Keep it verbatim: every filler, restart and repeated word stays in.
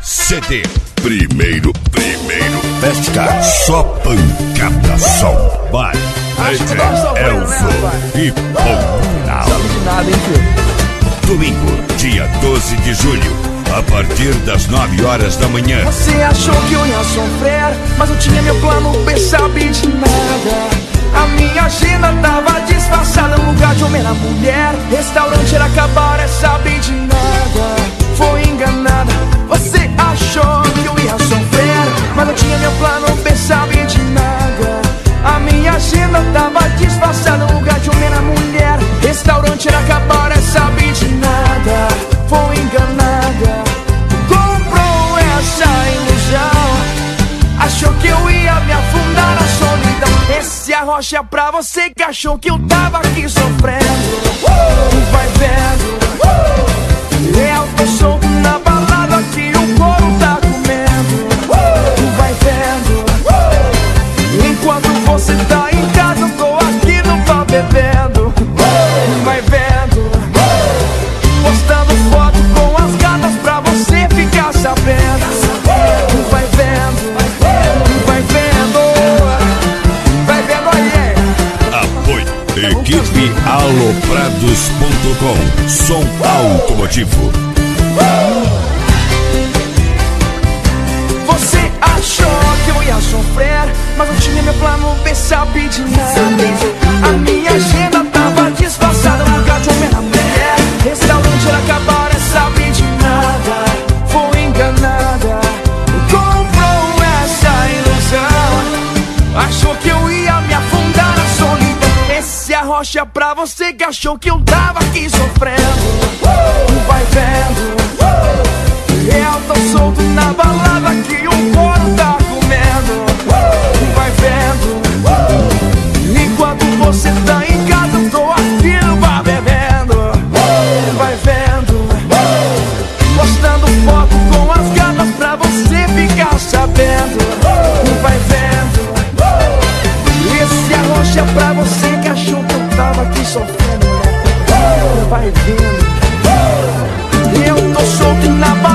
C D. Primeiro, primeiro Festa. Só pancada, só vai. Elfo e ponto final. Nada, hein, filho? Domingo, dia doze de julho, a partir das nove horas da manhã. Você achou que eu ia sofrer, mas eu tinha meu plano B, sabe de nada. A minha agenda tava disfarçada, no lugar de homem era mulher. Restaurante era acabar, é sabe de nada. Foi enganada, você achou que eu ia sofrer, mas eu tinha meu plano B, sabe de nada. A minha agenda tava disfarçada, no lugar de homem era mulher. Restaurante era acabar, é sabe de nada. Foi enganada, comprou essa ilusão, achou que eu ia me afundar na solidão. Esse arrocha pra você que achou que eu tava aqui sofrendo. uh! Vai vendo, uh! eu tô solto na balada que o couro tá comendo. uh! Vai vendo, uh! enquanto você tá em casa eu tô aqui no bar bebendo. uh! Vai vendo, uh! postando foto com as gatas pra você ficar sabendo. uh! Vai vendo, vai vendo, vai vendo aí. Apoio Equipe Aloprados ponto com. Som automotivo. Você achou que eu ia sofrer, mas eu tinha meu plano B, sabe de nada. A minha agenda tava disfarçada, no lugar de homem era mulher. Restaurante era acabar, é sabe de nada. Foi enganada, comprou essa ilusão, achou que eu ia me afundar na solidão. Esse arrocha pra você que achou que eu tava aqui sofrendo. Vai vendo, eu tô solto na balada que o couro tá comendo. Vai vendo, enquanto você tá em casa eu tô aqui no bar bebendo. Vai vendo, postando foto com as gatas pra você ficar sabendo. Vai vendo, esse arrocha pra você que achou que eu tava aqui sofrendo. Vai vendo, eu tô solto na balada